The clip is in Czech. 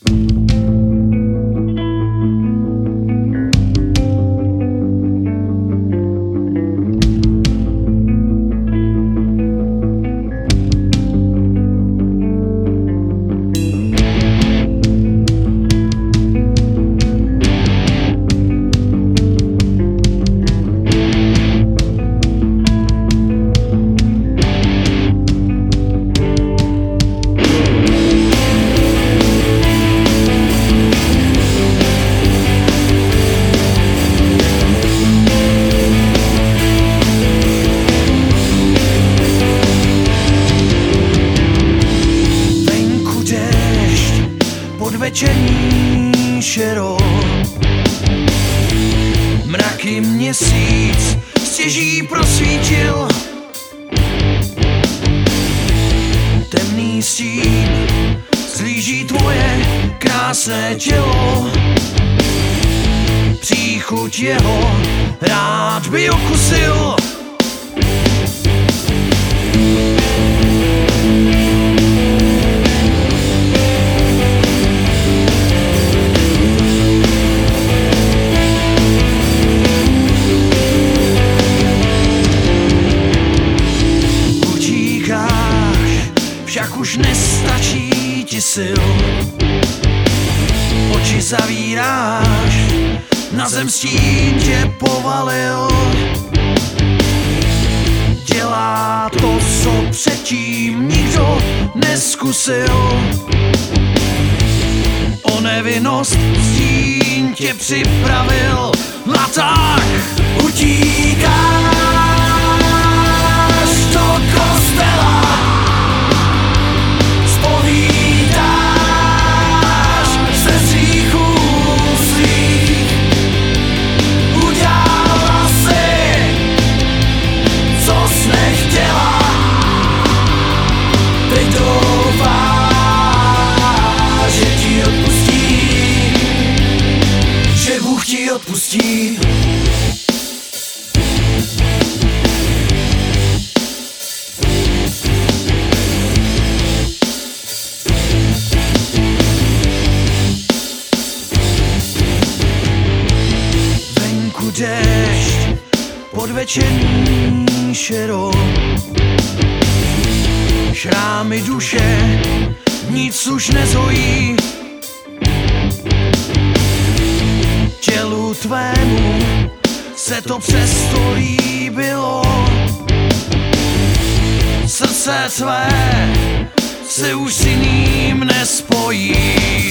Večerní šero, mraky měsíc stěží prosvítil, temný stín zlíží tvoje krásné tělo, příchuť jeho rád by okusil. Však už nestačí ti sil, oči zavíráš, na zem stín tě povalil. Dělá to, co předtím nikdo neskusil. O nevinnost stín tě připravil, a tak utíkáš do kostela. Odpustí. Venku déšť, podvečerní šero, šrámy duše, nic už nezhojí. Tělu tvému se to přesto líbilo, srdce tvé se už s jiným nespojí.